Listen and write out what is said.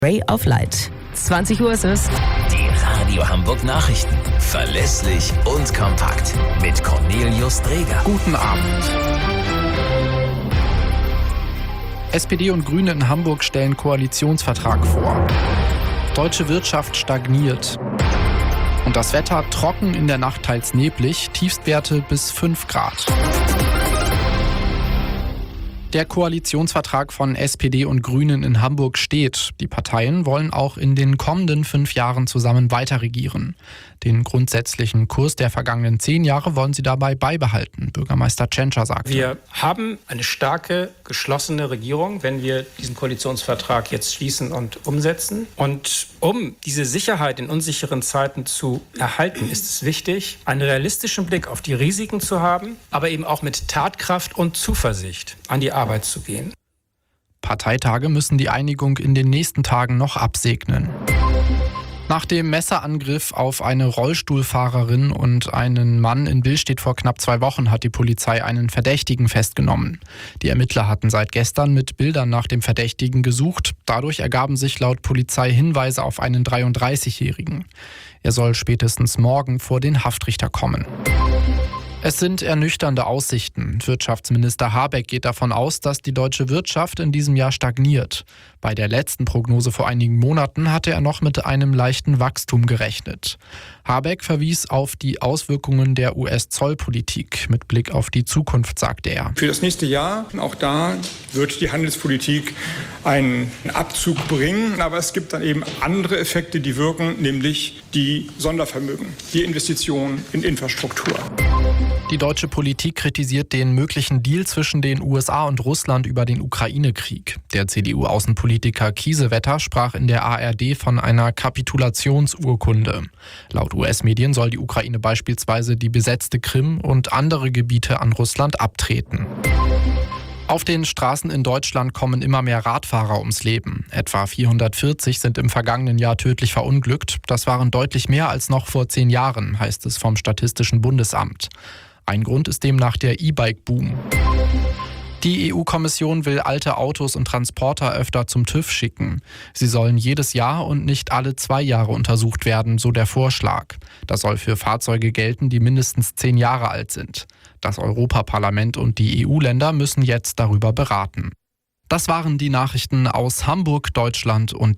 Ray of Light. 20 Uhr ist es. Die Radio Hamburg Nachrichten. Verlässlich und kompakt. Mit Cornelius Dreger. Guten Abend. SPD und Grüne in Hamburg stellen Koalitionsvertrag vor. Deutsche Wirtschaft stagniert. Und das Wetter trocken, in der Nacht teils neblig, Tiefstwerte bis 5 Grad. Der Koalitionsvertrag von SPD und Grünen in Hamburg steht. Die Parteien wollen auch in den kommenden 5 Jahren zusammen weiterregieren. Den grundsätzlichen Kurs der vergangenen 10 Jahre wollen sie dabei beibehalten, Bürgermeister Tschentscher sagte. Wir haben eine starke, geschlossene Regierung, wenn wir diesen Koalitionsvertrag jetzt schließen und umsetzen. Und um diese Sicherheit in unsicheren Zeiten zu erhalten, ist es wichtig, einen realistischen Blick auf die Risiken zu haben, aber eben auch mit Tatkraft und Zuversicht an die Arbeit zu gehen. Parteitage müssen die Einigung in den nächsten Tagen noch absegnen. Nach dem Messerangriff auf eine Rollstuhlfahrerin und einen Mann in Billstedt vor knapp 2 Wochen hat die Polizei einen Verdächtigen festgenommen. Die Ermittler hatten seit gestern mit Bildern nach dem Verdächtigen gesucht. Dadurch ergaben sich laut Polizei Hinweise auf einen 33-Jährigen. Er soll spätestens morgen vor den Haftrichter kommen. Es sind ernüchternde Aussichten. Wirtschaftsminister Habeck geht davon aus, dass die deutsche Wirtschaft in diesem Jahr stagniert. Bei der letzten Prognose vor einigen Monaten hatte er noch mit einem leichten Wachstum gerechnet. Habeck verwies auf die Auswirkungen der US-Zollpolitik. Mit Blick auf die Zukunft sagte er: Für das nächste Jahr, auch da wird die Handelspolitik einen Abzug bringen. Aber es gibt dann eben andere Effekte, die wirken, nämlich die Sondervermögen, die Investitionen in Infrastruktur. Die deutsche Politik kritisiert den möglichen Deal zwischen den USA und Russland über den Ukraine-Krieg. Der CDU-Außenpolitiker Kiesewetter sprach in der ARD von einer Kapitulationsurkunde. Laut US-Medien soll die Ukraine beispielsweise die besetzte Krim und andere Gebiete an Russland abtreten. Auf den Straßen in Deutschland kommen immer mehr Radfahrer ums Leben. Etwa 440 sind im vergangenen Jahr tödlich verunglückt. Das waren deutlich mehr als noch vor 10 Jahren, heißt es vom Statistischen Bundesamt. Ein Grund ist demnach der E-Bike-Boom. Die EU-Kommission will alte Autos und Transporter öfter zum TÜV schicken. Sie sollen jedes Jahr und nicht alle 2 Jahre untersucht werden, so der Vorschlag. Das soll für Fahrzeuge gelten, die mindestens 10 Jahre alt sind. Das Europaparlament und die EU-Länder müssen jetzt darüber beraten. Das waren die Nachrichten aus Hamburg, Deutschland und